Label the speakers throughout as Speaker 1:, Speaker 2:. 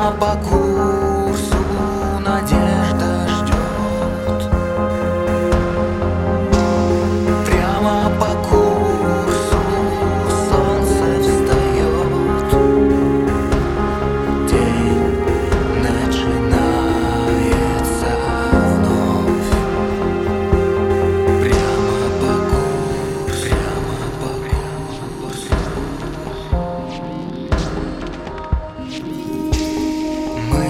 Speaker 1: Прямо по курсу надежда ждет. Прямо по курсу солнце встает. День начинается вновь. Прямо по курсу, Мы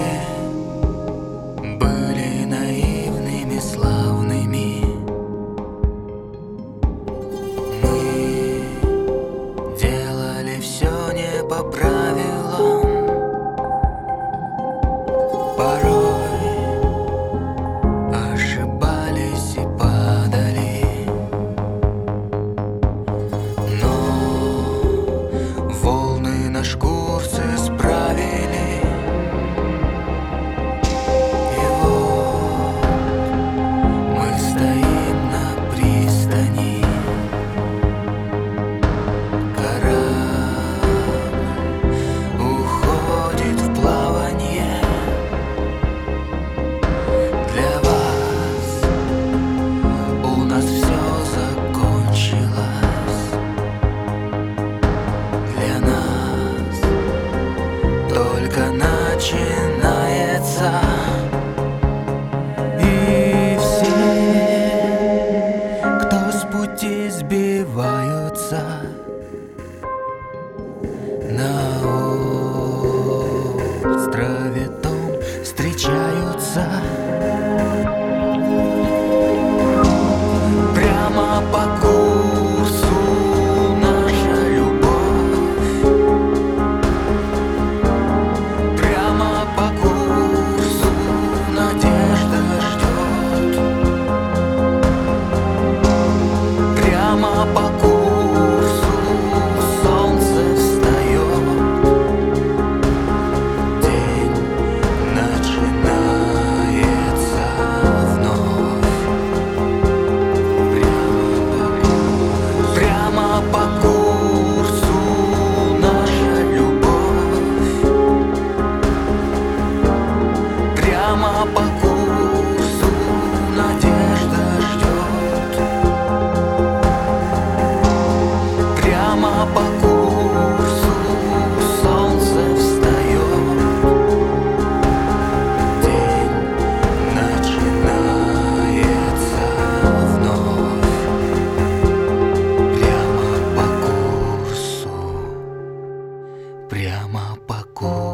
Speaker 1: были наивными, славными. Мы делали все не по правилам. Порой ошибались и падали. Но волны наш курс исправили. И вот мы стоим на пристани. Корабль уходит в плаванье. Для вас у нас все закончилось. Для нас только начинается. И все, кто с пути сбиваются, на острове том встречаются. Прямо по курсу наша любовь. Прямо по курсу надежда ждет. Прямо по курсу солнце встает. День начинается вновь. Прямо по курсу наша любовь. Прямо по курсу надежда ждет. Прямо по курсу солнце встает. День начинается вновь. Прямо по курсу, прямо по курсу.